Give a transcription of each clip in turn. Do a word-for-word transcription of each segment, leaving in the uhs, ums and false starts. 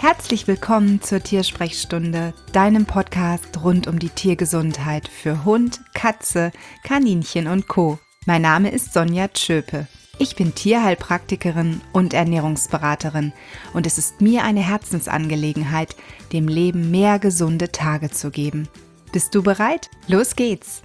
Herzlich willkommen zur Tiersprechstunde, deinem Podcast rund um die Tiergesundheit für Hund, Katze, Kaninchen und Co. Mein Name ist Sonja Tschöpe. Ich bin Tierheilpraktikerin und Ernährungsberaterin und es ist mir eine Herzensangelegenheit, dem Leben mehr gesunde Tage zu geben. Bist du bereit? Los geht's!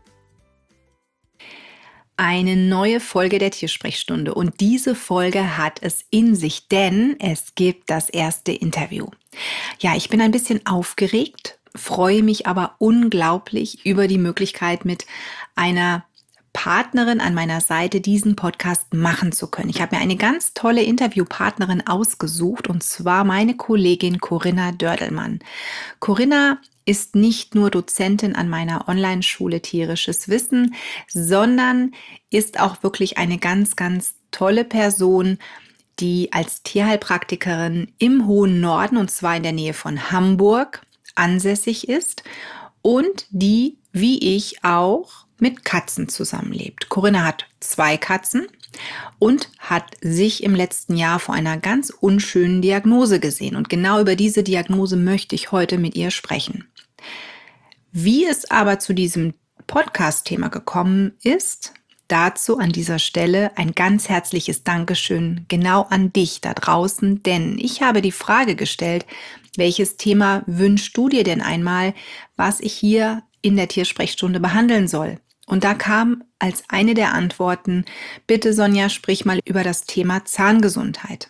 Eine neue Folge der Tiersprechstunde und diese Folge hat es in sich, denn es gibt das erste Interview. Ja, ich bin ein bisschen aufgeregt, freue mich aber unglaublich über die Möglichkeit, mit einer Partnerin an meiner Seite diesen Podcast machen zu können. Ich habe mir eine ganz tolle Interviewpartnerin ausgesucht und zwar meine Kollegin Corinna Dördelmann. Corinna ist nicht nur Dozentin an meiner Online-Schule Tierisches Wissen, sondern ist auch wirklich eine ganz, ganz tolle Person, die als Tierheilpraktikerin im hohen Norden, und zwar in der Nähe von Hamburg, ansässig ist und die, wie ich auch, mit Katzen zusammenlebt. Corinna hat zwei Katzen und hat sich im letzten Jahr vor einer ganz unschönen Diagnose gesehen. Und genau über diese Diagnose möchte ich heute mit ihr sprechen. Wie es aber zu diesem Podcast-Thema gekommen ist, dazu an dieser Stelle ein ganz herzliches Dankeschön genau an dich da draußen, denn ich habe die Frage gestellt, welches Thema wünschst du dir denn einmal, was ich hier in der Tiersprechstunde behandeln soll? Und da kam als eine der Antworten, bitte Sonja, sprich mal über das Thema Zahngesundheit.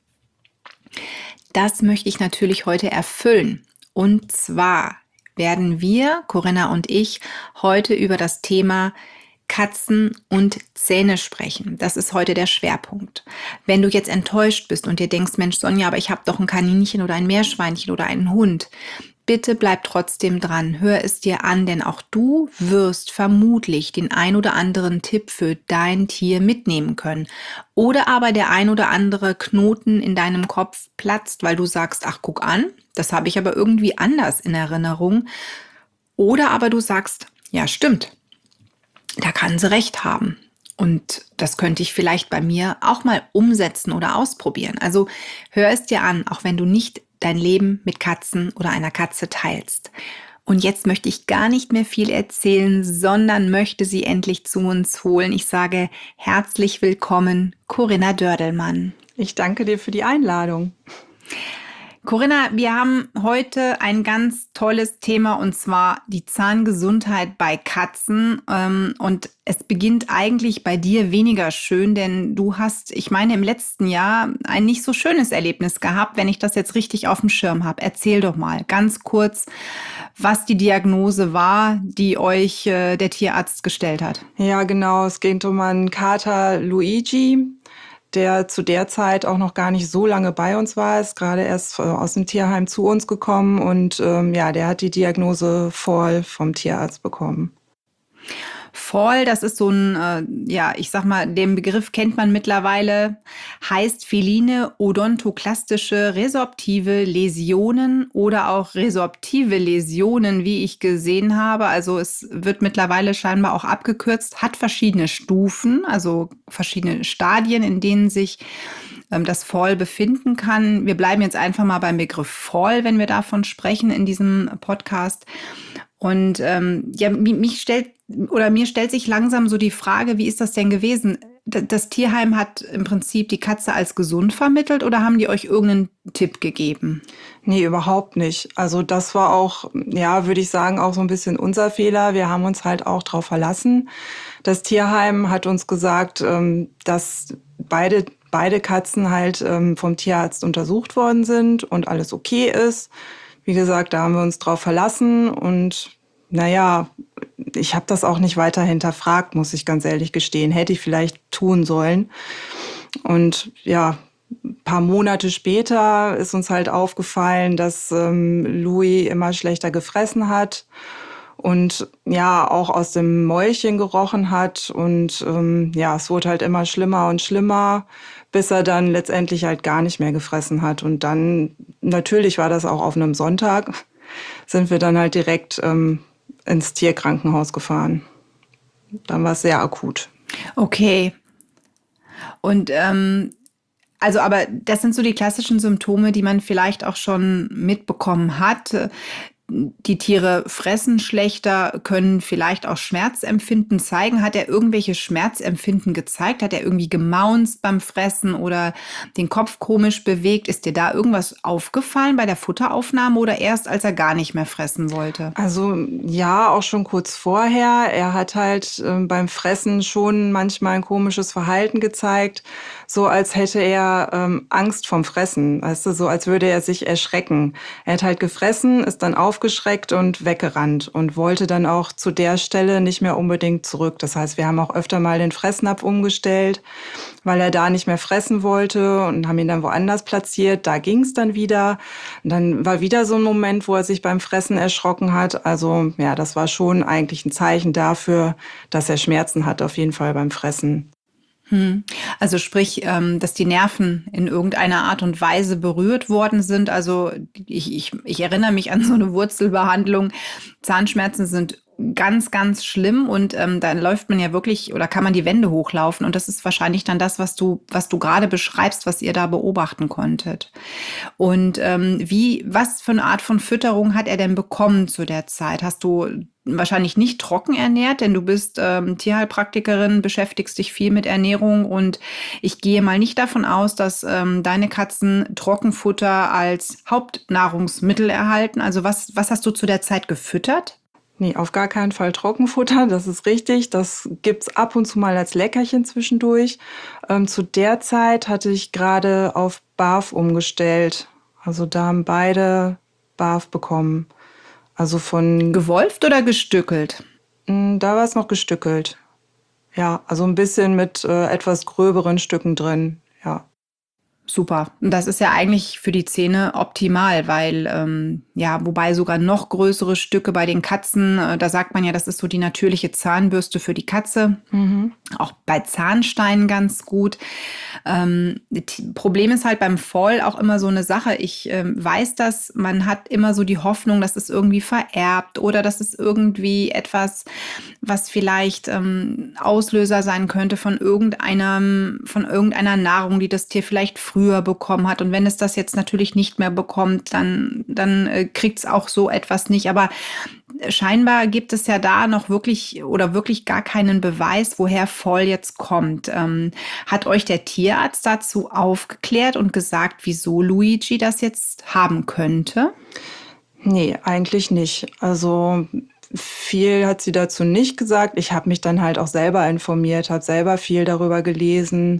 Das möchte ich natürlich heute erfüllen. Und zwar werden wir, Corinna und ich, heute über das Thema Katzen und Zähne sprechen. Das ist heute der Schwerpunkt. Wenn du jetzt enttäuscht bist und dir denkst, Mensch Sonja, aber ich habe doch ein Kaninchen oder ein Meerschweinchen oder einen Hund, bitte bleib trotzdem dran, hör es dir an, denn auch du wirst vermutlich den ein oder anderen Tipp für dein Tier mitnehmen können. Oder aber der ein oder andere Knoten in deinem Kopf platzt, weil du sagst, ach guck an, das habe ich aber irgendwie anders in Erinnerung. Oder aber du sagst, ja stimmt, da kann sie recht haben. Und das könnte ich vielleicht bei mir auch mal umsetzen oder ausprobieren. Also hör es dir an, auch wenn du nicht dein Leben mit Katzen oder einer Katze teilst. Und jetzt möchte ich gar nicht mehr viel erzählen, sondern möchte sie endlich zu uns holen. Ich sage herzlich willkommen, Corinna Dördelmann. Ich danke dir für die Einladung. Corinna, wir haben heute ein ganz tolles Thema und zwar die Zahngesundheit bei Katzen. Und es beginnt eigentlich bei dir weniger schön, denn du hast, ich meine, im letzten Jahr ein nicht so schönes Erlebnis gehabt, wenn ich das jetzt richtig auf dem Schirm habe. Erzähl doch mal ganz kurz, was die Diagnose war, die euch äh, der Tierarzt gestellt hat. Ja, genau. Es geht um einen Kater Luigi, der zu der Zeit auch noch gar nicht so lange bei uns war, ist gerade erst aus dem Tierheim zu uns gekommen und ähm, ja, der hat die Diagnose Fall vom Tierarzt bekommen. Fall, das ist so ein, äh, ja, ich sag mal, den Begriff kennt man mittlerweile, heißt feline odontoklastische resorptive Läsionen oder auch resorptive Läsionen, wie ich gesehen habe. Also es wird mittlerweile scheinbar auch abgekürzt, hat verschiedene Stufen, also verschiedene Stadien, in denen sich ähm, das Fall befinden kann. Wir bleiben jetzt einfach mal beim Begriff Fall, wenn wir davon sprechen in diesem Podcast. Und ähm, ja, mich stellt oder mir stellt sich langsam so die Frage, wie ist das denn gewesen? Das Tierheim hat im Prinzip die Katze als gesund vermittelt oder haben die euch irgendeinen Tipp gegeben? Nee, überhaupt nicht. Also das war auch, ja, würde ich sagen, auch so ein bisschen unser Fehler. Wir haben uns halt auch drauf verlassen. Das Tierheim hat uns gesagt, dass beide, beide Katzen halt vom Tierarzt untersucht worden sind und alles okay ist. Wie gesagt, da haben wir uns drauf verlassen und naja, ich habe das auch nicht weiter hinterfragt, muss ich ganz ehrlich gestehen. Hätte ich vielleicht tun sollen. Und ja, ein paar Monate später ist uns halt aufgefallen, dass ähm, Louis immer schlechter gefressen hat und ja, auch aus dem Mäulchen gerochen hat. Und ähm, ja, es wurde halt immer schlimmer und schlimmer, bis er dann letztendlich halt gar nicht mehr gefressen hat. Und dann, natürlich war das auch auf einem Sonntag, sind wir dann halt direkt ähm, ins Tierkrankenhaus gefahren. Dann war es sehr akut. Okay. Und ähm, Also, aber das sind so die klassischen Symptome, die man vielleicht auch schon mitbekommen hat. Die Tiere fressen schlechter, können vielleicht auch Schmerzempfinden zeigen. Hat er irgendwelche Schmerzempfinden gezeigt? Hat er irgendwie gemaunzt beim Fressen oder den Kopf komisch bewegt? Ist dir da irgendwas aufgefallen bei der Futteraufnahme oder erst, als er gar nicht mehr fressen wollte? Also ja, auch schon kurz vorher. Er hat halt äh, beim Fressen schon manchmal ein komisches Verhalten gezeigt, so als hätte er ähm, Angst vom Fressen, weißt du, so als würde er sich erschrecken. Er hat halt gefressen, ist dann aufgeschreckt und weggerannt und wollte dann auch zu der Stelle nicht mehr unbedingt zurück. Das heißt, wir haben auch öfter mal den Fressnapf umgestellt, weil er da nicht mehr fressen wollte und haben ihn dann woanders platziert. Da ging es dann wieder. Und dann war wieder so ein Moment, wo er sich beim Fressen erschrocken hat. Also ja, das war schon eigentlich ein Zeichen dafür, dass er Schmerzen hat, auf jeden Fall beim Fressen. Hm. Also sprich, ähm, dass die Nerven in irgendeiner Art und Weise berührt worden sind. Also ich, ich, ich erinnere mich an so eine Wurzelbehandlung. Zahnschmerzen sind ganz, ganz schlimm und ähm, dann läuft man ja wirklich oder kann man die Wände hochlaufen und das ist wahrscheinlich dann das, was du, was du gerade beschreibst, was ihr da beobachten konntet. Und ähm, wie, was für eine Art von Fütterung hat er denn bekommen zu der Zeit? Hast du wahrscheinlich nicht trocken ernährt, denn du bist ähm, Tierheilpraktikerin, beschäftigst dich viel mit Ernährung und ich gehe mal nicht davon aus, dass ähm, deine Katzen Trockenfutter als Hauptnahrungsmittel erhalten. Also was, was hast du zu der Zeit gefüttert? Nee, auf gar keinen Fall Trockenfutter, das ist richtig. Das gibt's ab und zu mal als Leckerchen zwischendurch. Ähm, zu der Zeit hatte ich gerade auf Barf umgestellt. Also da haben beide Barf bekommen. Also von, Gewolft oder gestückelt? mh, da war es noch gestückelt. Ja, also ein bisschen mit äh, etwas gröberen Stücken drin. Ja. Super. Und das ist ja eigentlich für die Zähne optimal, weil, ähm, ja, wobei sogar noch größere Stücke bei den Katzen, äh, da sagt man ja, das ist so die natürliche Zahnbürste für die Katze. Mhm. Auch bei Zahnsteinen ganz gut. Ähm, t- Problem ist halt beim Fall auch immer so eine Sache. Ich ähm, weiß das, man hat immer so die Hoffnung, dass es irgendwie vererbt oder dass es irgendwie etwas, was vielleicht ähm, Auslöser sein könnte von irgendeinem, von irgendeiner Nahrung, die das Tier vielleicht früher bekommen hat. Und wenn es das jetzt natürlich nicht mehr bekommt, dann, dann äh, kriegt es auch so etwas nicht. Aber scheinbar gibt es ja da noch wirklich oder wirklich gar keinen Beweis, woher Fall jetzt kommt. Ähm, hat euch der Tierarzt dazu aufgeklärt und gesagt, wieso Luigi das jetzt haben könnte? Nee, eigentlich nicht. Also viel hat sie dazu nicht gesagt. Ich habe mich dann halt auch selber informiert, habe selber viel darüber gelesen.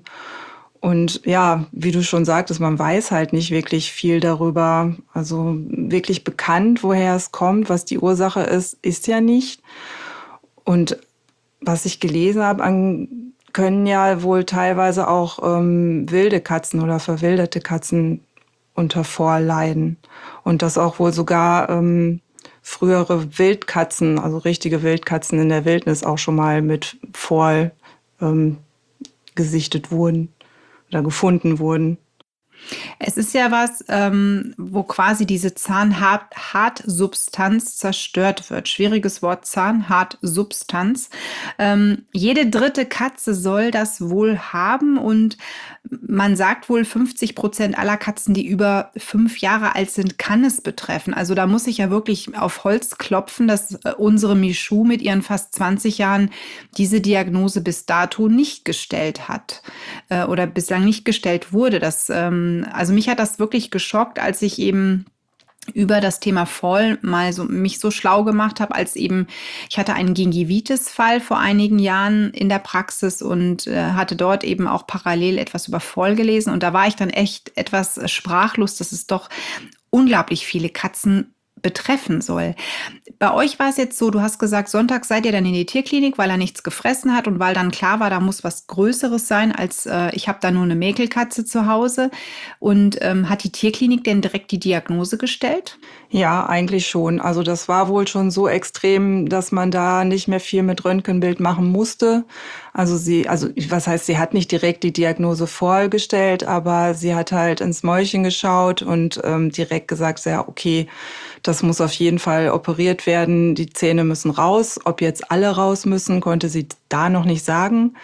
Und ja, wie du schon sagtest, man weiß halt nicht wirklich viel darüber. Also wirklich bekannt, woher es kommt, was die Ursache ist, ist ja nicht. Und was ich gelesen habe, an, können ja wohl teilweise auch ähm, wilde Katzen oder verwilderte Katzen unter Fall leiden. Und dass auch wohl sogar ähm, frühere Wildkatzen, also richtige Wildkatzen in der Wildnis auch schon mal mit Fall ähm, gesichtet wurden oder gefunden wurden. Es ist ja was, ähm, wo quasi diese Zahnhartsubstanz zerstört wird. Schwieriges Wort, Zahnhartsubstanz. Ähm, jede dritte Katze soll das wohl haben und man sagt wohl, fünfzig Prozent aller Katzen, die über fünf Jahre alt sind, kann es betreffen. Also da muss ich ja wirklich auf Holz klopfen, dass äh, unsere Michou mit ihren fast zwanzig Jahren diese Diagnose bis dato nicht gestellt hat äh, oder bislang nicht gestellt wurde. Das, ähm, also mich hat das wirklich geschockt, als ich eben über das Thema Fall mal so mich so schlau gemacht habe, als eben ich hatte einen Gingivitis-Fall vor einigen Jahren in der Praxis und äh, hatte dort eben auch parallel etwas über Fall gelesen und da war ich dann echt etwas sprachlos, dass es doch unglaublich viele Katzen betreffen soll. Bei euch war es jetzt so, du hast gesagt, Sonntag seid ihr dann in die Tierklinik, weil er nichts gefressen hat und weil dann klar war, da muss was Größeres sein, als äh, ich habe da nur eine Mäkelkatze zu Hause. Und ähm, hat die Tierklinik denn direkt die Diagnose gestellt? Ja, eigentlich schon. Also das war wohl schon so extrem, dass man da nicht mehr viel mit Röntgenbild machen musste. Also sie, also was heißt, sie hat nicht direkt die Diagnose vorgestellt, aber sie hat halt ins Mäulchen geschaut und ähm, direkt gesagt, ja, okay, das muss auf jeden Fall operiert werden. Die Zähne müssen raus. Ob jetzt alle raus müssen, konnte sie da noch nicht sagen.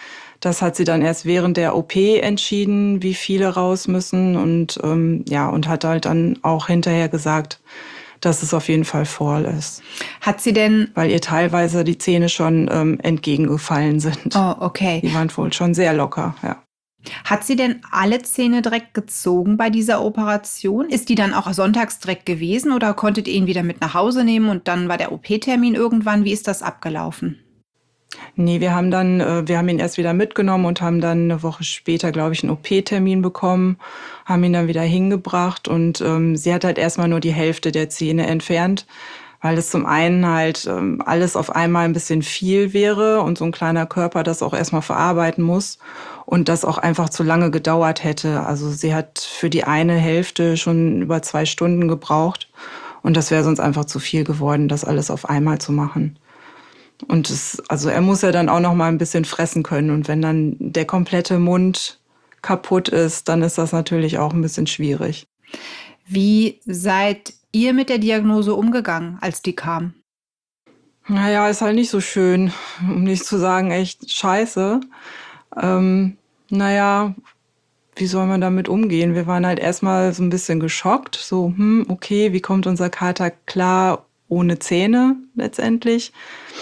Das hat sie dann erst während der O P entschieden, wie viele raus müssen und ähm, ja, und hat halt dann auch hinterher gesagt, dass es auf jeden Fall voll ist. Hat sie denn... Weil ihr teilweise die Zähne schon ähm, entgegengefallen sind. Oh, okay. Die waren wohl schon sehr locker, ja. Hat sie denn alle Zähne direkt gezogen bei dieser Operation? Ist die dann auch sonntags direkt gewesen oder konntet ihr ihn wieder mit nach Hause nehmen und dann war der O P-Termin irgendwann? Wie ist das abgelaufen? Nee, wir haben dann, äh, wir haben ihn erst wieder mitgenommen und haben dann eine Woche später, glaube ich, einen O P-Termin bekommen, haben ihn dann wieder hingebracht und ähm, sie hat halt erstmal nur die Hälfte der Zähne entfernt, weil es zum einen halt ähm, alles auf einmal ein bisschen viel wäre und so ein kleiner Körper das auch erstmal verarbeiten muss und das auch einfach zu lange gedauert hätte. Also sie hat für die eine Hälfte schon über zwei Stunden gebraucht und das wäre sonst einfach zu viel geworden, das alles auf einmal zu machen. Und es, also er muss ja dann auch noch mal ein bisschen fressen können und wenn dann der komplette Mund kaputt ist, dann ist das natürlich auch ein bisschen schwierig. Wie seid ihr mit der Diagnose umgegangen, als die kam? Naja, ist halt nicht so schön, um nicht zu sagen, echt scheiße. Ähm, naja, wie soll man damit umgehen? Wir waren halt erstmal so ein bisschen geschockt, so, hm, okay, wie kommt unser Kater klar ohne Zähne letztendlich?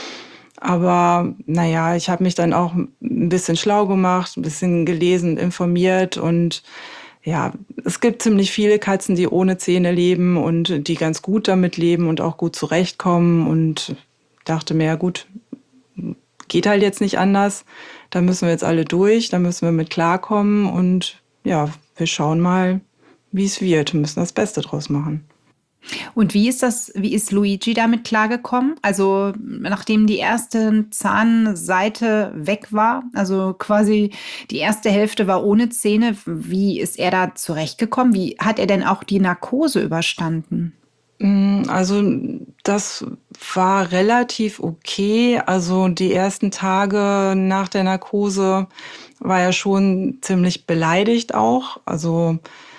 Aber naja, ich habe mich dann auch ein bisschen schlau gemacht, ein bisschen gelesen, informiert und ja, es gibt ziemlich viele Katzen, die ohne Zähne leben und die ganz gut damit leben und auch gut zurechtkommen und dachte mir, ja gut, geht halt jetzt nicht anders, da müssen wir jetzt alle durch, da müssen wir mit klarkommen und ja, wir schauen mal, wie es wird, wir müssen das Beste draus machen. Und wie ist das, wie ist Luigi damit klargekommen? Also, nachdem die erste Zahnseite weg war, also quasi die erste Hälfte war ohne Zähne, wie ist er da zurechtgekommen? Wie hat er denn auch die Narkose überstanden? Also das war relativ okay. Also die ersten Tage nach der Narkose war er schon ziemlich beleidigt auch. Also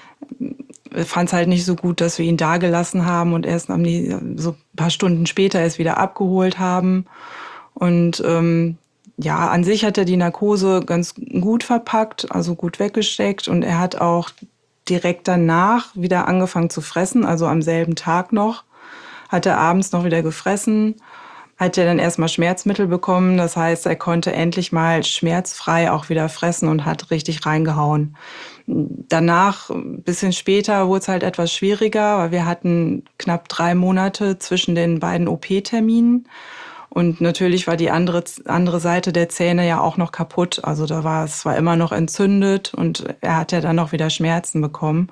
er fand es halt nicht so gut, dass wir ihn da gelassen haben und erst am, so ein paar Stunden später erst wieder abgeholt haben. Und ähm, ja, an sich hat er die Narkose ganz gut verpackt, also gut weggesteckt. Und er hat auch direkt danach wieder angefangen zu fressen, also am selben Tag noch. Hat er abends noch wieder gefressen, hat er dann erstmal Schmerzmittel bekommen. Das heißt, er konnte endlich mal schmerzfrei auch wieder fressen und hat richtig reingehauen. Danach, ein bisschen später, wurde es halt etwas schwieriger, weil wir hatten knapp drei Monate zwischen den beiden O P-Terminen. Und natürlich war die andere, andere Seite der Zähne ja auch noch kaputt. Also da war es war immer noch entzündet und er hat ja dann noch wieder Schmerzen bekommen.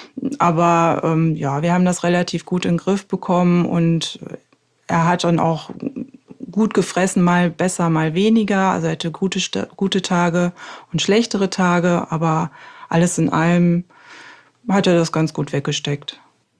Aber ähm, ja, wir haben das relativ gut in den Griff bekommen und er hat dann auch gut gefressen, mal besser, mal weniger. Also er hatte gute, gute Tage und schlechtere Tage, aber alles in allem hat er das ganz gut weggesteckt.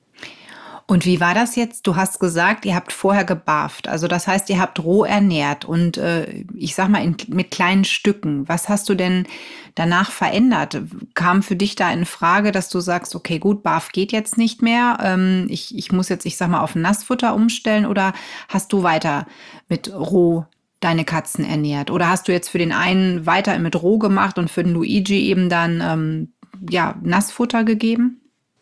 Und wie war das jetzt? Du hast gesagt, ihr habt vorher gebarft. Also das heißt, ihr habt roh ernährt und äh, ich sag mal in, mit kleinen Stücken. Was hast du denn danach verändert? Kam für dich da in Frage, dass du sagst, okay, gut, Barf geht jetzt nicht mehr. Ähm, ich, ich muss jetzt, ich sag mal, auf Nassfutter umstellen oder hast du weiter mit roh deine Katzen ernährt? Oder hast du jetzt für den einen weiter mit roh gemacht und für den Luigi eben dann ähm, ja, Nassfutter gegeben?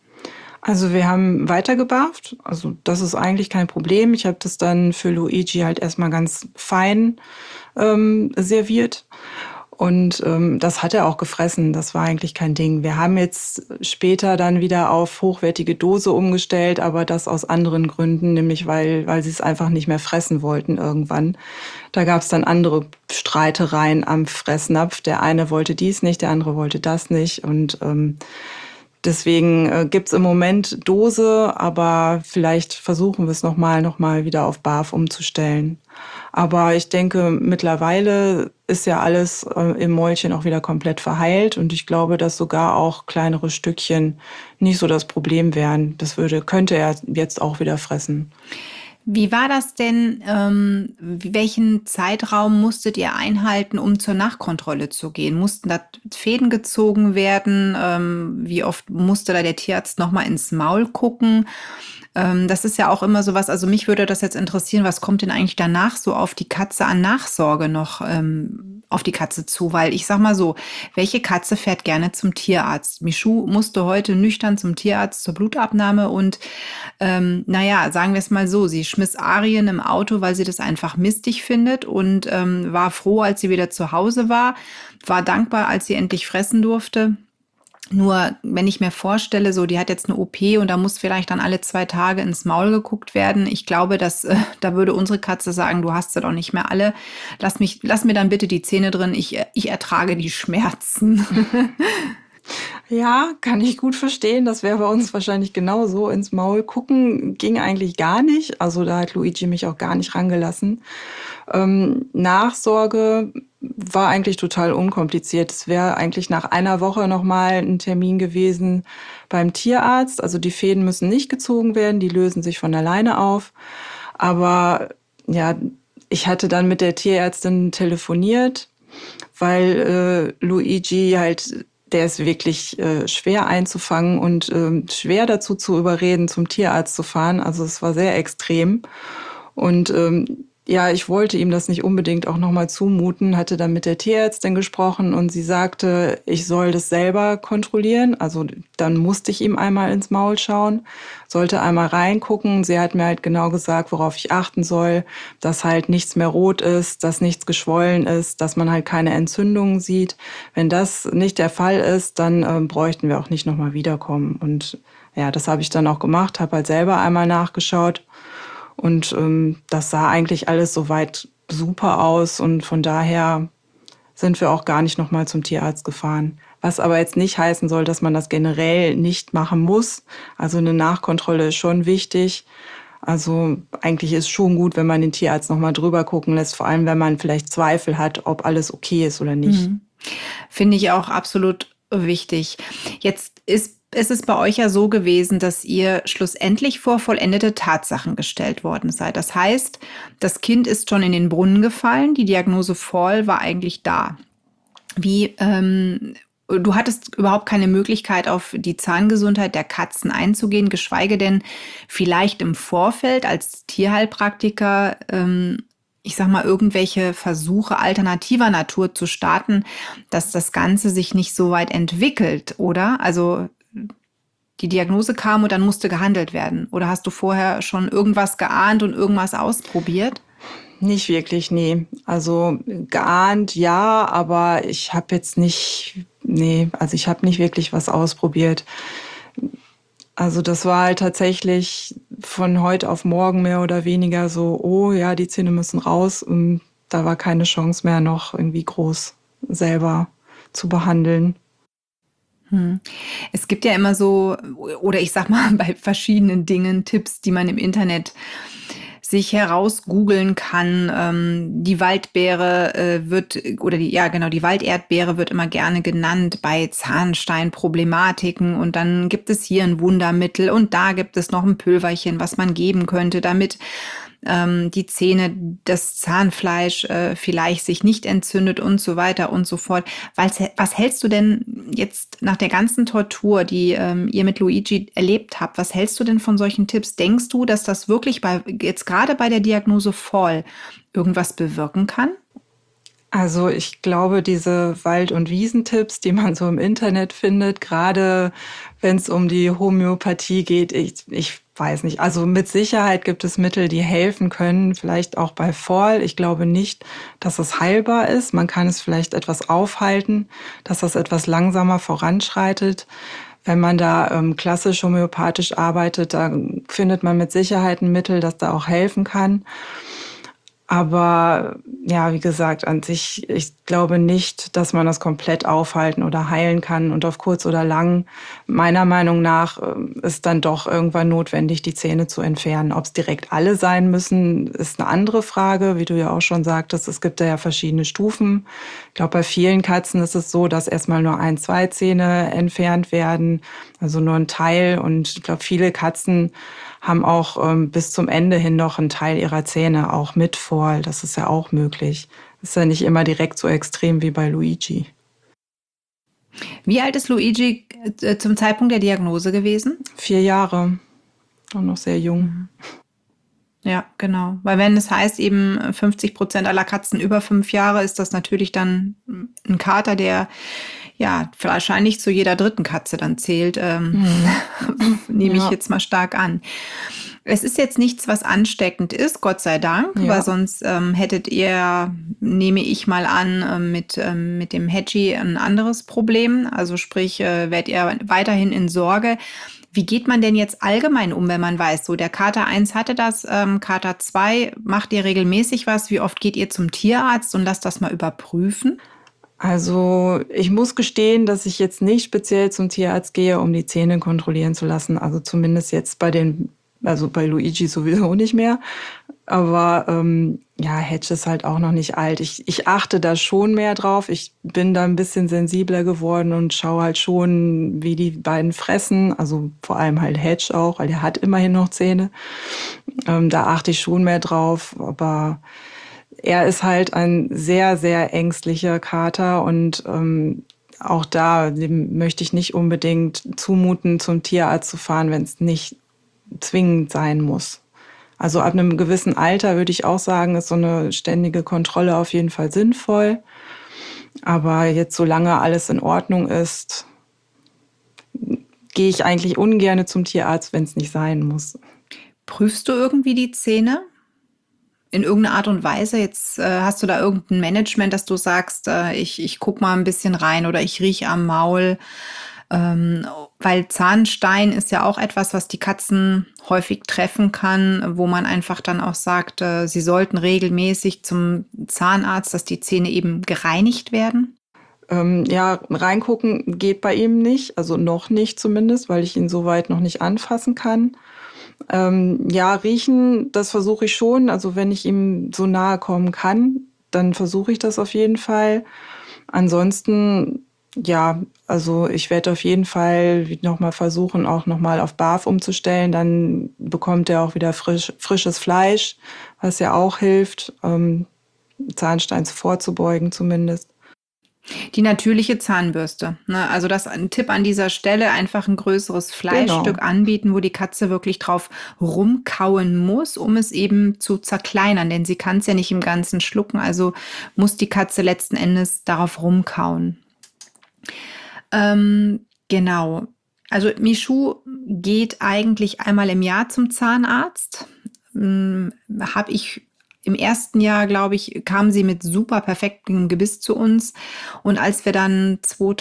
Also wir haben weiter gebarft, also das ist eigentlich kein Problem. Ich habe das dann für Luigi halt erstmal ganz fein ähm, serviert und ähm, das hat er auch gefressen, das war eigentlich kein Ding. Wir haben jetzt später dann wieder auf hochwertige Dose umgestellt, aber das aus anderen Gründen, nämlich weil, weil sie es einfach nicht mehr fressen wollten irgendwann. Da gab es dann andere Streitereien am Fressnapf. Der eine wollte dies nicht, der andere wollte das nicht und ähm, Deswegen äh, gibt's im Moment Dose, aber vielleicht versuchen wir es nochmal noch mal wieder auf Barf umzustellen. Aber ich denke, mittlerweile ist ja alles äh, im Mäulchen auch wieder komplett verheilt und ich glaube, dass sogar auch kleinere Stückchen nicht so das Problem wären. Das würde, könnte er jetzt auch wieder fressen. Wie war das denn? Ähm, welchen Zeitraum musstet ihr einhalten, um zur Nachkontrolle zu gehen? Mussten da Fäden gezogen werden? Ähm, wie oft musste da der Tierarzt nochmal ins Maul gucken? Ähm, das ist ja auch immer sowas, also mich würde das jetzt interessieren, was kommt denn eigentlich danach so auf die Katze an Nachsorge noch ähm, auf die Katze zu? Weil ich sag mal so, welche Katze fährt gerne zum Tierarzt? Michu musste heute nüchtern zum Tierarzt zur Blutabnahme und ähm, naja, sagen wir es mal so, sie schmiss Arien im Auto, weil sie das einfach mistig findet und ähm, war froh, als sie wieder zu Hause war, war dankbar, als sie endlich fressen durfte. Nur wenn ich mir vorstelle, so die hat jetzt eine O P und da muss vielleicht dann alle zwei Tage ins Maul geguckt werden. Ich glaube, dass äh, da würde unsere Katze sagen, du hast sie doch nicht mehr alle. Lass mich, lass mir dann bitte die Zähne drin. Ich, ich ertrage die Schmerzen. Ja, kann ich gut verstehen. Das wäre bei uns wahrscheinlich genauso. Ins Maul gucken ging eigentlich gar nicht. Also da hat Luigi mich auch gar nicht rangelassen. Ähm, Nachsorge war eigentlich total unkompliziert. Es wäre eigentlich nach einer Woche nochmal ein Termin gewesen beim Tierarzt. Also die Fäden müssen nicht gezogen werden, die lösen sich von alleine auf. Aber ja, ich hatte dann mit der Tierärztin telefoniert, weil äh, Luigi halt, der ist wirklich äh, schwer einzufangen und äh, schwer dazu zu überreden, zum Tierarzt zu fahren. Also es war sehr extrem. Und ähm, ja, ich wollte ihm das nicht unbedingt auch nochmal zumuten, hatte dann mit der Tierärztin gesprochen und sie sagte, ich soll das selber kontrollieren. Also dann musste ich ihm einmal ins Maul schauen, sollte einmal reingucken. Sie hat mir halt genau gesagt, worauf ich achten soll, dass halt nichts mehr rot ist, dass nichts geschwollen ist, dass man halt keine Entzündungen sieht. Wenn das nicht der Fall ist, dann äh, bräuchten wir auch nicht nochmal wiederkommen. Und ja, das habe ich dann auch gemacht, habe halt selber einmal nachgeschaut. Und ähm, das sah eigentlich alles soweit super aus und von daher sind wir auch gar nicht nochmal zum Tierarzt gefahren. Was aber jetzt nicht heißen soll, dass man das generell nicht machen muss. Also eine Nachkontrolle ist schon wichtig. Also eigentlich ist schon gut, wenn man den Tierarzt nochmal drüber gucken lässt, vor allem wenn man vielleicht Zweifel hat, ob alles okay ist oder nicht. Mhm. Finde ich auch absolut wichtig. Jetzt ist es ist bei euch ja so gewesen, dass ihr schlussendlich vor vollendete Tatsachen gestellt worden seid. Das heißt, das Kind ist schon in den Brunnen gefallen, die Diagnose Fall war eigentlich da. Wie, ähm, du hattest überhaupt keine Möglichkeit, auf die Zahngesundheit der Katzen einzugehen, geschweige denn vielleicht im Vorfeld als Tierheilpraktiker, ähm, ich sag mal, irgendwelche Versuche alternativer Natur zu starten, dass das Ganze sich nicht so weit entwickelt, oder? Also die Diagnose kam und dann musste gehandelt werden. Oder hast du vorher schon irgendwas geahnt und irgendwas ausprobiert? Nicht wirklich, nee. Also geahnt, ja, aber ich habe jetzt nicht, nee, also ich habe nicht wirklich was ausprobiert. Also das war halt tatsächlich von heute auf morgen mehr oder weniger so, oh ja, die Zähne müssen raus. Und da war keine Chance mehr, noch irgendwie groß selber zu behandeln. Hm. Es gibt ja immer so, oder ich sag mal, bei verschiedenen Dingen Tipps, die man im Internet sich herausgoogeln kann. Ähm, die Waldbeere äh, wird, oder die, ja genau, die Walderdbeere wird immer gerne genannt bei Zahnsteinproblematiken. Und dann gibt es hier ein Wundermittel und da gibt es noch ein Pülverchen, was man geben könnte, damit ähm, die Zähne, das Zahnfleisch äh, vielleicht sich nicht entzündet und so weiter und so fort. Was, was hältst du denn jetzt nach der ganzen Tortur, die ähm, ihr mit Luigi erlebt habt, was hältst du denn von solchen Tipps? Denkst du, dass das wirklich bei, jetzt gerade bei der Diagnose Fall irgendwas bewirken kann? Also ich glaube, diese Wald- und Wiesentipps, die man so im Internet findet, gerade wenn es um die Homöopathie geht, ich, ich weiß nicht. Also mit Sicherheit gibt es Mittel, die helfen können, vielleicht auch bei Fall. Ich glaube nicht, dass es heilbar ist. Man kann es vielleicht etwas aufhalten, dass das etwas langsamer voranschreitet. Wenn man da ähm, klassisch homöopathisch arbeitet, da findet man mit Sicherheit ein Mittel, das da auch helfen kann. Aber ja, wie gesagt, an sich, ich glaube nicht, dass man das komplett aufhalten oder heilen kann. Und auf kurz oder lang, meiner Meinung nach, ist dann doch irgendwann notwendig, die Zähne zu entfernen. Ob es direkt alle sein müssen, ist eine andere Frage. Wie du ja auch schon sagtest, es gibt da ja verschiedene Stufen. Ich glaube, bei vielen Katzen ist es so, dass erstmal nur ein, zwei Zähne entfernt werden, also nur ein Teil. Und ich glaube, viele Katzen haben auch ähm, bis zum Ende hin noch einen Teil ihrer Zähne auch mit Fall. Das ist ja auch möglich. Ist ja nicht immer direkt so extrem wie bei Luigi. Wie alt ist Luigi äh, zum Zeitpunkt der Diagnose gewesen? Vier Jahre, auch noch sehr jung. Ja, genau. Weil wenn es heißt, eben fünfzig Prozent aller Katzen über fünf Jahre, ist das natürlich dann ein Kater, der ja wahrscheinlich zu jeder dritten Katze dann zählt. Ähm, Mhm. nehme ich Ja, jetzt mal stark an. Es ist jetzt nichts, was ansteckend ist, Gott sei Dank, weil ja. sonst ähm, hättet ihr, nehme ich mal an, ähm, mit, ähm, mit dem Hedgie ein anderes Problem. Also sprich, äh, werdet ihr weiterhin in Sorge. Wie geht man denn jetzt allgemein um, wenn man weiß, so der Kater eins hatte das, ähm, Kater zwei, macht ihr regelmäßig was? Wie oft geht ihr zum Tierarzt und lasst das mal überprüfen? Also ich muss gestehen, dass ich jetzt nicht speziell zum Tierarzt gehe, um die Zähne kontrollieren zu lassen. Also zumindest jetzt bei den, also bei Luigi sowieso nicht mehr. Aber ähm, ja, Hedge ist halt auch noch nicht alt. Ich, ich achte da schon mehr drauf. Ich bin da ein bisschen sensibler geworden und schaue halt schon, wie die beiden fressen. Also vor allem halt Hedge auch, weil der hat immerhin noch Zähne. Ähm, da achte ich schon mehr drauf. Aber er ist halt ein sehr, sehr ängstlicher Kater und ähm, auch da dem möchte ich nicht unbedingt zumuten, zum Tierarzt zu fahren, wenn es nicht zwingend sein muss. Also ab einem gewissen Alter würde ich auch sagen, ist so eine ständige Kontrolle auf jeden Fall sinnvoll. Aber jetzt, solange alles in Ordnung ist, gehe ich eigentlich ungern zum Tierarzt, wenn es nicht sein muss. Prüfst du irgendwie die Zähne? In irgendeiner Art und Weise? Jetzt äh, hast du da irgendein Management, dass du sagst, äh, ich, ich guck mal ein bisschen rein oder ich rieche am Maul. Ähm, weil Zahnstein ist ja auch etwas, was die Katzen häufig treffen kann, wo man einfach dann auch sagt, äh, sie sollten regelmäßig zum Zahnarzt, dass die Zähne eben gereinigt werden. Ähm, ja, reingucken geht bei ihm nicht, also noch nicht zumindest, weil ich ihn soweit noch nicht anfassen kann. Ähm, ja, riechen, das versuche ich schon. Also wenn ich ihm so nahe kommen kann, dann versuche ich das auf jeden Fall. Ansonsten, ja, also ich werde auf jeden Fall nochmal versuchen, auch nochmal auf Barf umzustellen. Dann bekommt er auch wieder frisch, frisches Fleisch, was ja auch hilft, ähm, Zahnsteins vorzubeugen zumindest. Die natürliche Zahnbürste. Ne? Also das ein Tipp an dieser Stelle, einfach ein größeres Genau. Fleischstück anbieten, wo die Katze wirklich drauf rumkauen muss, um es eben zu zerkleinern. Denn sie kann es ja nicht im Ganzen schlucken, also muss die Katze letzten Endes darauf rumkauen. Ähm, genau. Also Michu geht eigentlich einmal im Jahr zum Zahnarzt. Hm, habe ich im ersten Jahr, glaube ich, kam sie mit super perfektem Gebiss zu uns. Und als wir dann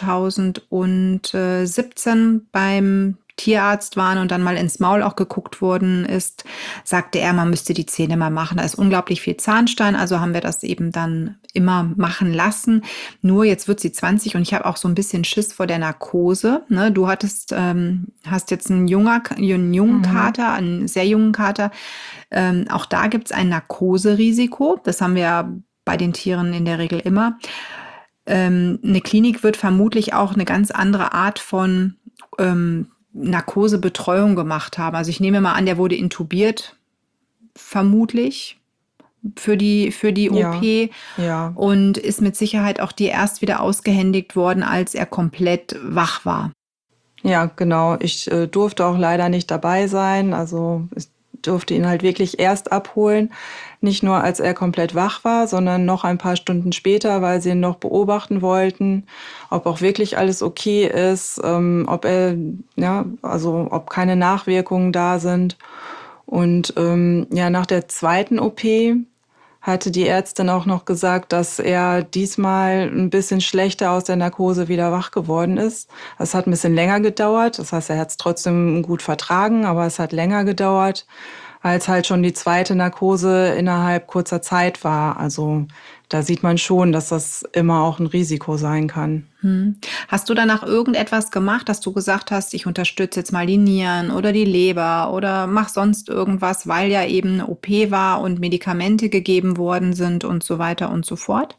zweitausendsiebzehn beim Tierarzt waren und dann mal ins Maul auch geguckt worden ist, sagte er, man müsste die Zähne mal machen. Da ist unglaublich viel Zahnstein, also haben wir das eben dann immer machen lassen. Nur jetzt wird sie zwanzig und ich habe auch so ein bisschen Schiss vor der Narkose. Ne? Du hattest, ähm, hast jetzt einen, junger, einen jungen Mhm. Kater, einen sehr jungen Kater. Ähm, auch da gibt es ein Narkoserisiko. Das haben wir ja bei den Tieren in der Regel immer. Ähm, eine Klinik wird vermutlich auch eine ganz andere Art von ähm, Narkosebetreuung gemacht haben. Also ich nehme mal an, der wurde intubiert, vermutlich für die, für die Ja, O P ja. und ist mit Sicherheit auch dir erst wieder ausgehändigt worden, als er komplett wach war. Ja, genau. Ich äh, durfte auch leider nicht dabei sein. Also ich durfte ihn halt wirklich erst abholen. Nicht nur, als er komplett wach war, sondern noch ein paar Stunden später, weil sie ihn noch beobachten wollten, ob auch wirklich alles okay ist, ähm, ob er, ja, also ob keine Nachwirkungen da sind. Und ähm, ja, nach der zweiten O P hatte die Ärztin auch noch gesagt, dass er diesmal ein bisschen schlechter aus der Narkose wieder wach geworden ist. Es hat ein bisschen länger gedauert. Das heißt, er hat es trotzdem gut vertragen, aber es hat länger gedauert, als halt schon die zweite Narkose innerhalb kurzer Zeit war. Also da sieht man schon, dass das immer auch ein Risiko sein kann. Hm. Hast du danach irgendetwas gemacht, dass du gesagt hast, ich unterstütze jetzt mal die Nieren oder die Leber oder mach sonst irgendwas, weil ja eben eine O P war und Medikamente gegeben worden sind und so weiter und so fort?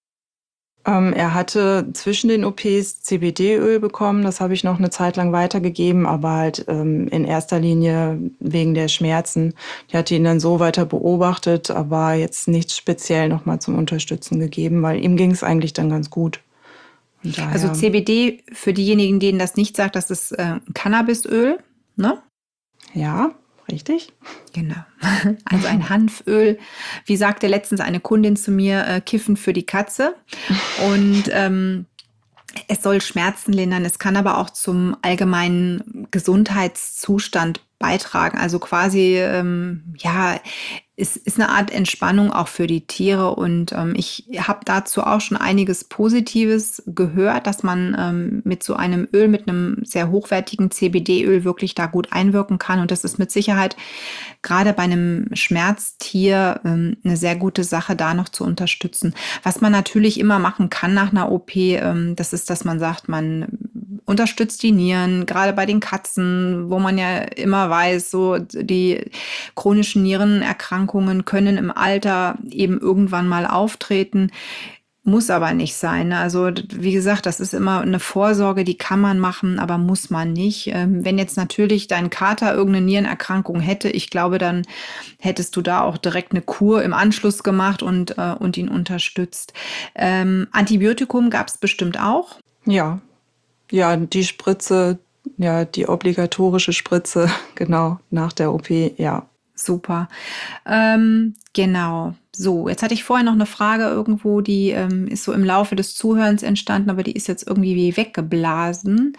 Ähm, er hatte zwischen den O Ps C B D-Öl bekommen, das habe ich noch eine Zeit lang weitergegeben, aber halt ähm, in erster Linie wegen der Schmerzen. Ich hatte ihn dann so weiter beobachtet, aber jetzt nichts speziell noch mal zum Unterstützen gegeben, weil ihm ging es eigentlich dann ganz gut. Von Also daher, C B D, für diejenigen, denen das nicht sagt, das ist äh, Cannabisöl, ne? ja. richtig? Genau. Also ein Hanföl. Wie sagte letztens eine Kundin zu mir, äh, Kiffen für die Katze. Und ähm, es soll Schmerzen lindern, es kann aber auch zum allgemeinen Gesundheitszustand beitragen. Also quasi, ähm, ja, es ist eine Art Entspannung auch für die Tiere. Und ähm, ich habe dazu auch schon einiges Positives gehört, dass man ähm, mit so einem Öl, mit einem sehr hochwertigen C B D-Öl wirklich da gut einwirken kann. Und das ist mit Sicherheit gerade bei einem Schmerztier ähm, eine sehr gute Sache, da noch zu unterstützen. Was man natürlich immer machen kann nach einer O P, ähm, das ist, dass man sagt, man unterstützt die Nieren, gerade bei den Katzen, wo man ja immer weiß, so die chronischen Nierenerkrankungen können im Alter eben irgendwann mal auftreten. Muss aber nicht sein. Ne? Also wie gesagt, das ist immer eine Vorsorge, die kann man machen, aber muss man nicht. Ähm, wenn jetzt natürlich dein Kater irgendeine Nierenerkrankung hätte, ich glaube, dann hättest du da auch direkt eine Kur im Anschluss gemacht und, äh, und ihn unterstützt. Ähm, Antibiotikum gab es bestimmt auch. Ja, ja, die Spritze, ja, die obligatorische Spritze, genau, nach der O P, ja. Super. Ähm, genau. So, jetzt hatte ich vorher noch eine Frage irgendwo, die ähm, ist so im Laufe des Zuhörens entstanden, aber die ist jetzt irgendwie wie weggeblasen.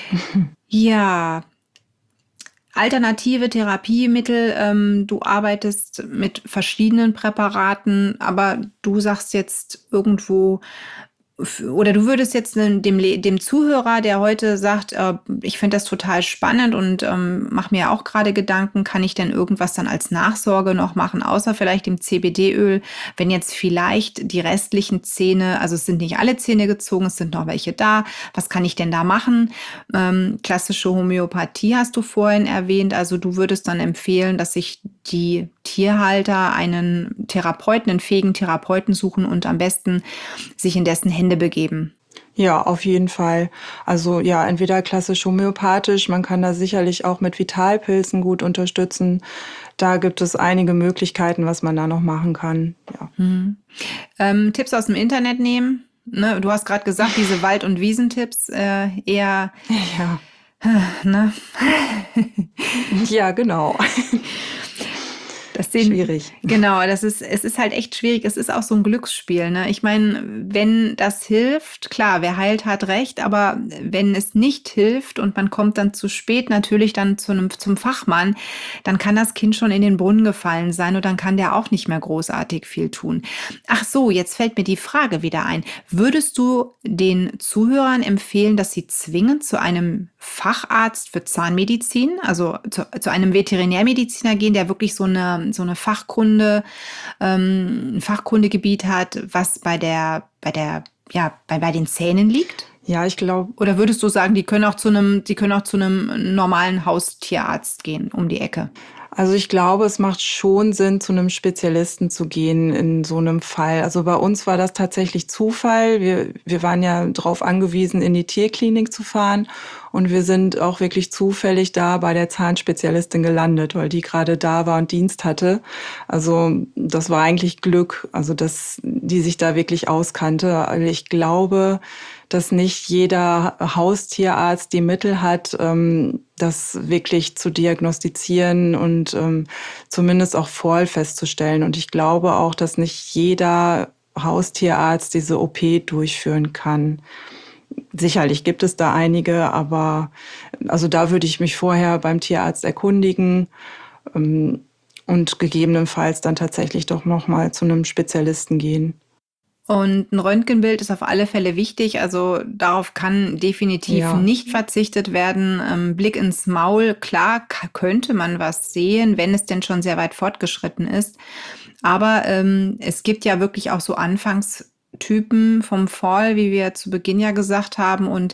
Ja, alternative Therapiemittel, ähm, du arbeitest mit verschiedenen Präparaten, aber du sagst jetzt irgendwo, oder du würdest jetzt dem, dem Zuhörer, der heute sagt, äh, ich finde das total spannend und ähm, mache mir auch gerade Gedanken, kann ich denn irgendwas dann als Nachsorge noch machen, außer vielleicht dem C B D-Öl, wenn jetzt vielleicht die restlichen Zähne, also es sind nicht alle Zähne gezogen, es sind noch welche da, was kann ich denn da machen? Ähm, klassische Homöopathie hast du vorhin erwähnt, also du würdest dann empfehlen, dass sich die Tierhalter einen Therapeuten, einen fähigen Therapeuten suchen und am besten sich in dessen Hände begeben. Ja, auf jeden Fall. Also ja, entweder klassisch homöopathisch, man kann da sicherlich auch mit Vitalpilzen gut unterstützen. Da gibt es einige Möglichkeiten, was man da noch machen kann. Ja. Hm. Ähm, Tipps aus dem Internet nehmen. Ne, du hast gerade gesagt, diese Wald- und Wiesentipps äh, eher. Ja. Ne? Ja, genau. Das sehen, schwierig. Genau, das ist, es ist halt echt schwierig. Es ist auch so ein Glücksspiel. Ne? Ich meine, wenn das hilft, klar, wer heilt, hat recht, aber wenn es nicht hilft und man kommt dann zu spät natürlich dann zu einem, zum Fachmann, dann kann das Kind schon in den Brunnen gefallen sein und dann kann der auch nicht mehr großartig viel tun. Ach so, jetzt fällt mir die Frage wieder ein. Würdest du den Zuhörern empfehlen, dass sie zwingend zu einem Facharzt für Zahnmedizin, also zu, zu einem Veterinärmediziner gehen, der wirklich so eine so eine Fachkunde, ähm, ein Fachkundegebiet hat, was bei der, bei der, ja, bei, bei den Zähnen liegt? Ja, ich glaube. Oder würdest du sagen, die können auch zu einem, die können auch zu einem normalen Haustierarzt gehen um die Ecke? Also ich glaube, es macht schon Sinn, zu einem Spezialisten zu gehen in so einem Fall. Also bei uns war das tatsächlich Zufall. Wir, wir waren ja darauf angewiesen, in die Tierklinik zu fahren. Und wir sind auch wirklich zufällig da bei der Zahnspezialistin gelandet, weil die gerade da war und Dienst hatte. Also das war eigentlich Glück, also dass die sich da wirklich auskannte. Also ich glaube, dass nicht jeder Haustierarzt die Mittel hat, das wirklich zu diagnostizieren und zumindest auch Fall festzustellen. Und ich glaube auch, dass nicht jeder Haustierarzt diese O P durchführen kann. Sicherlich gibt es da einige, aber also da würde ich mich vorher beim Tierarzt erkundigen ähm, und gegebenenfalls dann tatsächlich doch nochmal zu einem Spezialisten gehen. Und ein Röntgenbild ist auf alle Fälle wichtig, also darauf kann definitiv Ja. nicht verzichtet werden. Ähm, Blick ins Maul, klar k- könnte man was sehen, wenn es denn schon sehr weit fortgeschritten ist. Aber ähm, es gibt ja wirklich auch so Anfangstypen vom Fall, wie wir zu Beginn ja gesagt haben. Und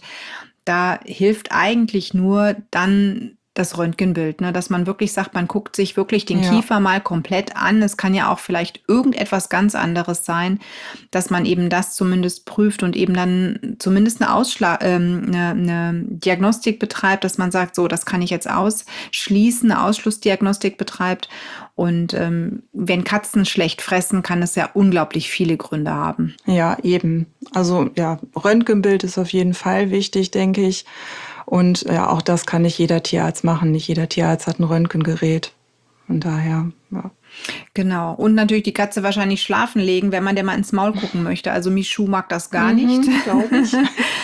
da hilft eigentlich nur dann das Röntgenbild, ne? Dass man wirklich sagt, man guckt sich wirklich den Ja. Kiefer mal komplett an. Es kann ja auch vielleicht irgendetwas ganz anderes sein, dass man eben das zumindest prüft und eben dann zumindest eine, Ausschla ähm, eine, eine Diagnostik betreibt, dass man sagt, so, das kann ich jetzt ausschließen, eine Ausschlussdiagnostik betreibt. Und ähm, wenn Katzen schlecht fressen, kann es ja unglaublich viele Gründe haben. Ja, eben. Also ja, Röntgenbild ist auf jeden Fall wichtig, denke ich. Und ja, auch das kann nicht jeder Tierarzt machen. Nicht jeder Tierarzt hat ein Röntgengerät. Von daher, ja. Genau. Und natürlich die Katze wahrscheinlich schlafen legen, wenn man der mal ins Maul gucken möchte. Also Michou mag das gar Mhm, nicht. glaube ich.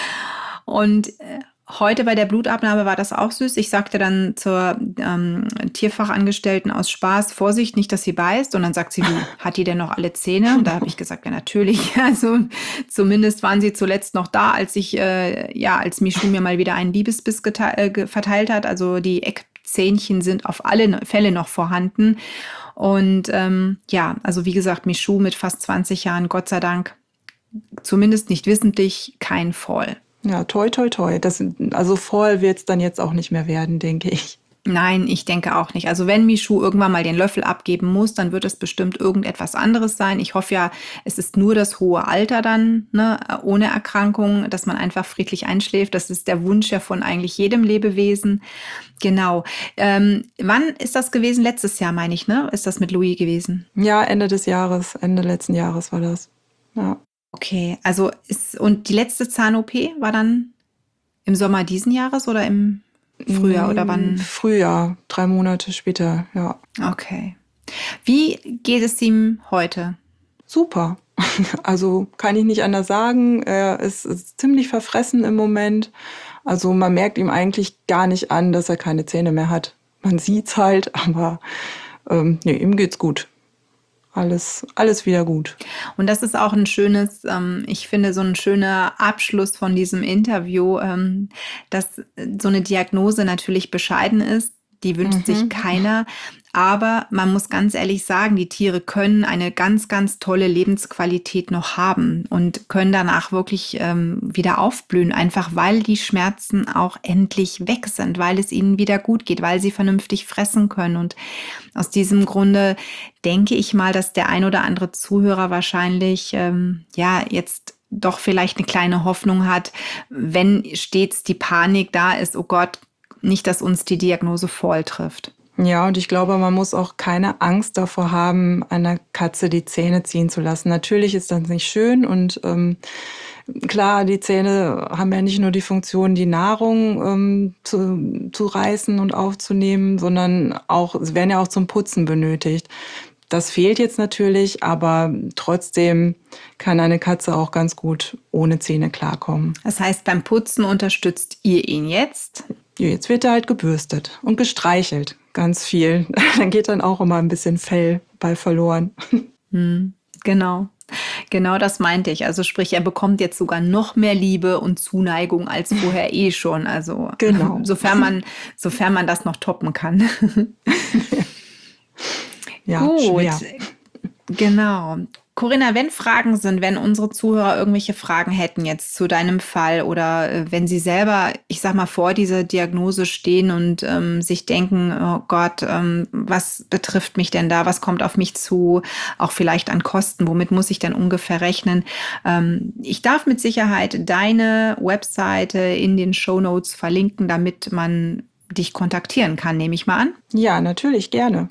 Und äh, heute bei der Blutabnahme war das auch süß. Ich sagte dann zur ähm, Tierfachangestellten aus Spaß, Vorsicht, nicht, dass sie beißt. Und dann sagt sie, wie, hat die denn noch alle Zähne? Und da habe ich gesagt, ja, natürlich. Also zumindest waren sie zuletzt noch da, als ich, äh, ja, als Michou mir mal wieder einen Liebesbiss gete- äh, verteilt hat. Also die Eckzähnchen sind auf alle Fälle noch vorhanden. Und ähm, ja, also wie gesagt, Michou mit fast zwanzig Jahren, Gott sei Dank, zumindest nicht wissentlich, kein Fall. Ja, toi, toi, toi. Das, also voll wird es dann jetzt auch nicht mehr werden, denke ich. Nein, ich denke auch nicht. Also wenn Michou irgendwann mal den Löffel abgeben muss, dann wird es bestimmt irgendetwas anderes sein. Ich hoffe ja, es ist nur das hohe Alter dann, ne, ohne Erkrankung, dass man einfach friedlich einschläft. Das ist der Wunsch ja von eigentlich jedem Lebewesen. Genau. Ähm, wann ist das gewesen? Letztes Jahr, meine ich, ne? Ist das mit Louis gewesen? Ja, Ende des Jahres, Ende letzten Jahres war das. Ja. Okay, also ist, und die letzte Zahn-O P war dann im Sommer diesen Jahres oder im Frühjahr oder wann? Frühjahr, drei Monate später, ja. Okay. Wie geht es ihm heute? Super. Also kann ich nicht anders sagen. Er ist, ist ziemlich verfressen im Moment. Also man merkt ihm eigentlich gar nicht an, dass er keine Zähne mehr hat. Man sieht's halt, aber ähm, nee, ihm geht's gut. Alles, alles wieder gut. Und das ist auch ein schönes, ähm, ich finde, so ein schöner Abschluss von diesem Interview, ähm, dass so eine Diagnose natürlich bescheiden ist. Die wünscht Mhm. sich keiner. Aber man muss ganz ehrlich sagen, die Tiere können eine ganz, ganz tolle Lebensqualität noch haben und können danach wirklich ähm, wieder aufblühen, einfach weil die Schmerzen auch endlich weg sind, weil es ihnen wieder gut geht, weil sie vernünftig fressen können. Und aus diesem Grunde denke ich mal, dass der ein oder andere Zuhörer wahrscheinlich ähm, ja jetzt doch vielleicht eine kleine Hoffnung hat, wenn stets die Panik da ist, oh Gott, nicht, dass uns die Diagnose voll trifft. Ja, und ich glaube, man muss auch keine Angst davor haben, einer Katze die Zähne ziehen zu lassen. Natürlich ist das nicht schön und ähm, klar, die Zähne haben ja nicht nur die Funktion, die Nahrung ähm, zu, zu reißen und aufzunehmen, sondern auch, sie werden ja auch zum Putzen benötigt. Das fehlt jetzt natürlich, aber trotzdem kann eine Katze auch ganz gut ohne Zähne klarkommen. Das heißt, beim Putzen unterstützt ihr ihn jetzt? Ja, jetzt wird er halt gebürstet und gestreichelt, ganz viel. Dann geht dann auch immer ein bisschen Fell bei verloren. Hm, genau. Genau das meinte ich. Also sprich, er bekommt jetzt sogar noch mehr Liebe und Zuneigung als vorher eh schon. Also Genau. sofern man, sofern man das noch toppen kann. Ja, Gut, schwer. genau. Corinna, wenn Fragen sind, wenn unsere Zuhörer irgendwelche Fragen hätten jetzt zu deinem Fall oder äh, wenn sie selber, ich sag mal, vor dieser Diagnose stehen und ähm, sich denken, oh Gott, ähm, was betrifft mich denn da, was kommt auf mich zu, auch vielleicht an Kosten, womit muss ich denn ungefähr rechnen? Ähm, ich darf mit Sicherheit deine Webseite in den Shownotes verlinken, damit man dich kontaktieren kann, nehme ich mal an. Ja, natürlich, gerne.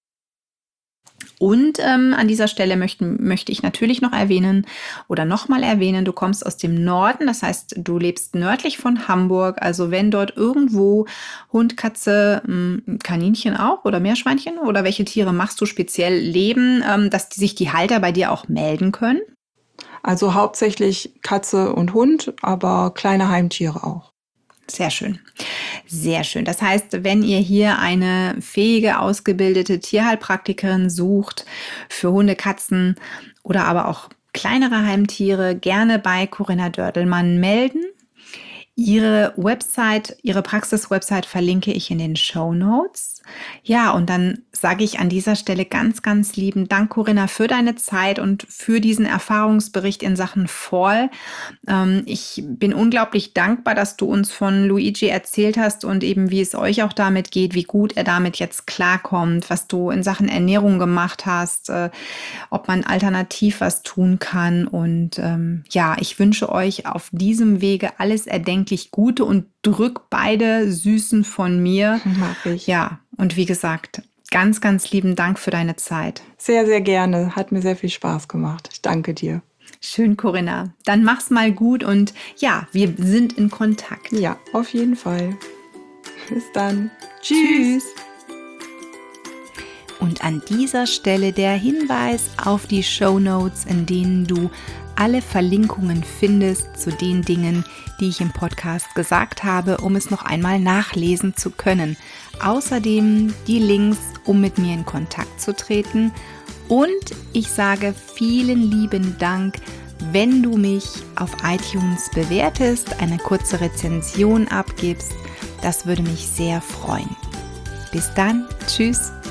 Und ähm, an dieser Stelle möchten, möchte ich natürlich noch erwähnen oder nochmal erwähnen, du kommst aus dem Norden, das heißt, du lebst nördlich von Hamburg. Also wenn dort irgendwo Hund, Katze, mh, Kaninchen auch oder Meerschweinchen oder welche Tiere machst du speziell leben, ähm, dass die sich die Halter bei dir auch melden können? Also hauptsächlich Katze und Hund, aber kleine Heimtiere auch. Sehr schön. Sehr schön. Das heißt, wenn ihr hier eine fähige, ausgebildete Tierheilpraktikerin sucht für Hunde, Katzen oder aber auch kleinere Heimtiere, gerne bei Corinna Dördelmann melden. Ihre Website, ihre Praxis-Website verlinke ich in den Shownotes. Ja, und dann sage ich an dieser Stelle ganz, ganz lieben Dank, Corinna, für deine Zeit und für diesen Erfahrungsbericht in Sachen Fall. Ähm, ich bin unglaublich dankbar, dass du uns von Luigi erzählt hast und eben, wie es euch auch damit geht, wie gut er damit jetzt klarkommt, was du in Sachen Ernährung gemacht hast, äh, ob man alternativ was tun kann. Und ähm, ja, ich wünsche euch auf diesem Wege alles erdenklich Gute und drück beide Süßen von mir. Mag ich. Ja, und wie gesagt, ganz, ganz lieben Dank für deine Zeit. Sehr, sehr gerne. Hat mir sehr viel Spaß gemacht. Ich danke dir. Schön, Corinna. Dann mach's mal gut und ja, wir sind in Kontakt. Ja, auf jeden Fall. Bis dann. Tschüss. Und an dieser Stelle der Hinweis auf die Shownotes, in denen du alle Verlinkungen findest zu den Dingen, die ich im Podcast gesagt habe, um es noch einmal nachlesen zu können. Außerdem die Links, um mit mir in Kontakt zu treten. Und ich sage vielen lieben Dank, wenn du mich auf iTunes bewertest, eine kurze Rezension abgibst. Das würde mich sehr freuen. Bis dann, tschüss.